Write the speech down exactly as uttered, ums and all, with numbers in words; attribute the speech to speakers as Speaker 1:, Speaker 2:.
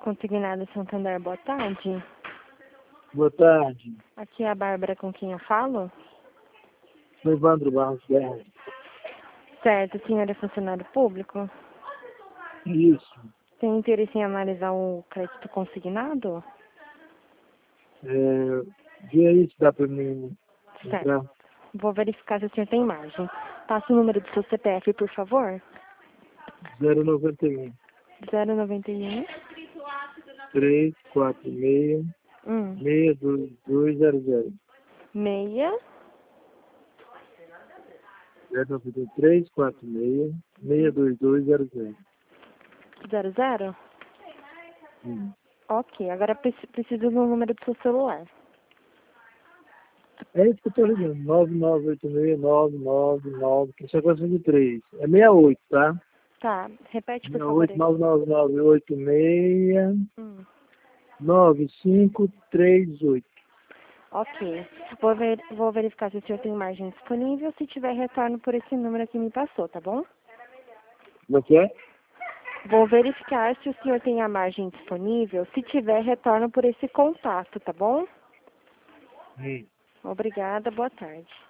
Speaker 1: Consignado Santander, boa tarde.
Speaker 2: Boa tarde.
Speaker 1: Aqui é a Bárbara com quem eu falo.
Speaker 2: Sou Evandro Barros Guerra.
Speaker 1: Certo, o senhor é funcionário público?
Speaker 2: Isso.
Speaker 1: Tem interesse em analisar o crédito consignado?
Speaker 2: É, vê aí se dá para mim entrar.
Speaker 1: Certo. Vou verificar se o senhor tem margem. Passa o número do seu C P F, por favor.
Speaker 2: zero nove um,
Speaker 1: zero nove um.
Speaker 2: três quatro seis,
Speaker 1: Hum.
Speaker 2: seis dois dois zero zero.
Speaker 1: Meia.
Speaker 2: zero nove três quatro seis, seis dois dois zero zero.
Speaker 1: Zero zero?
Speaker 2: Hum.
Speaker 1: Ok, agora preci- preciso do número do seu celular.
Speaker 2: É isso que eu tô ligando. nove nove oito seis, nove nove nove, que isso é coisa de três. É sessenta e oito, tá?
Speaker 1: Tá, repete por
Speaker 2: sessenta e
Speaker 1: favor.
Speaker 2: oito, nove nove nove oito seis,
Speaker 1: Hum.
Speaker 2: nove cinco três oito.
Speaker 1: Ok. Vou, ver, vou verificar se o senhor tem margem disponível. Se tiver, retorno por esse número que me passou, tá bom?
Speaker 2: Como é que é?
Speaker 1: Vou verificar se o senhor tem a margem disponível. Se tiver, retorno por esse contato, tá bom?
Speaker 2: Hum.
Speaker 1: Obrigada, boa tarde.